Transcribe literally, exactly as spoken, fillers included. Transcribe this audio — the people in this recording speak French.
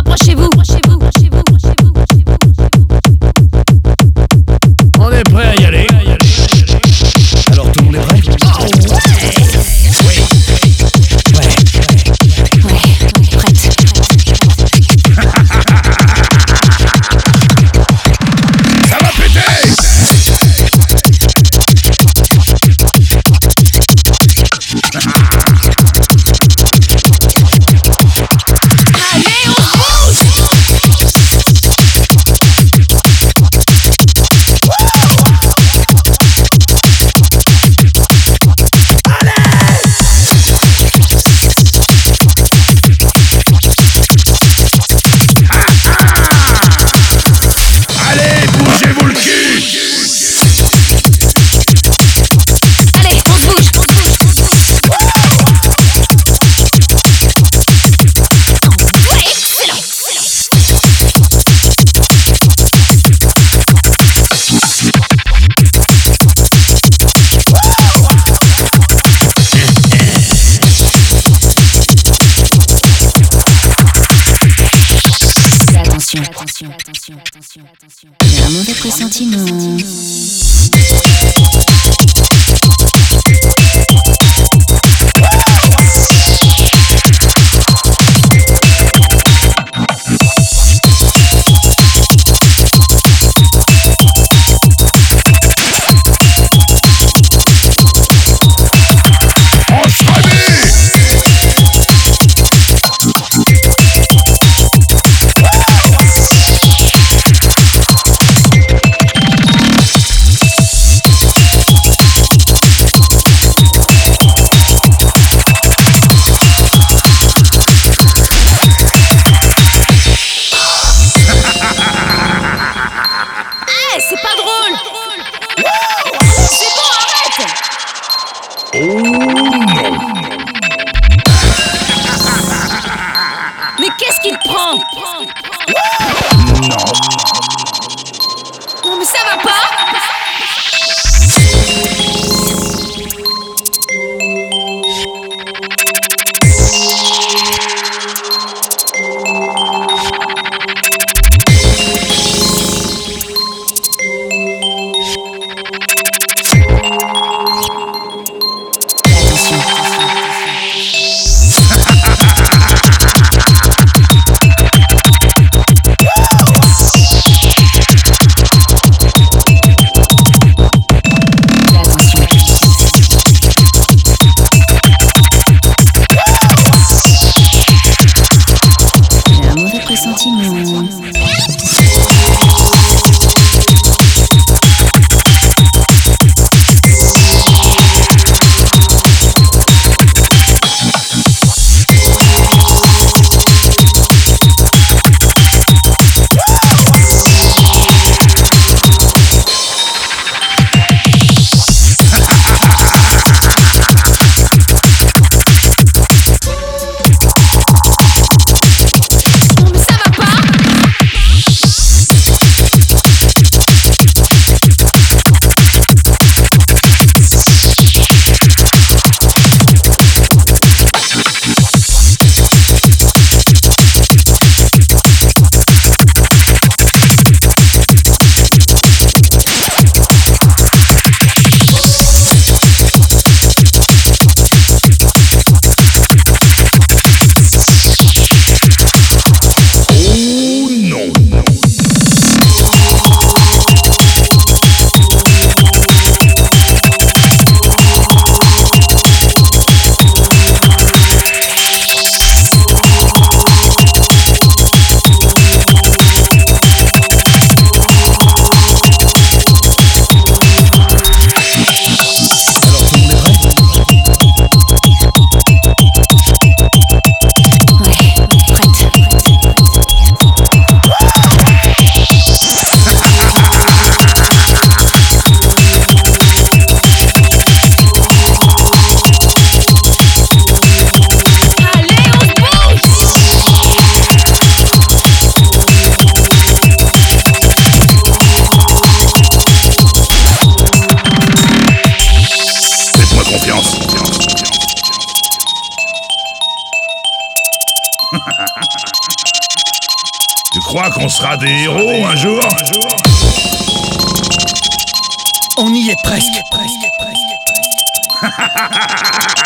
Rapprochez-vous. On est prêt à y aller. Alors tout le monde est prêt? Oh, ouais. Oui. Ouais. Ouais, prête. Ça va péter! Allez, on bouge! Allez, bougez-vous le cul! Allez, on se bouge, on se bouge, on se bouge. Ouais, excellent, excellent. Attention, attention, attention, attention, attention. J'ai un mauvais pressentiment. On se remet! Eh, c'est pas drôle. Allez, c'est bon, arrête. Oh non! Mais qu'est-ce qu'il te prend? Non! Non, mais ça va pas. Attention. crois qu'on sera des héros un jour? On y est presque. Presque, presque, presque, presque.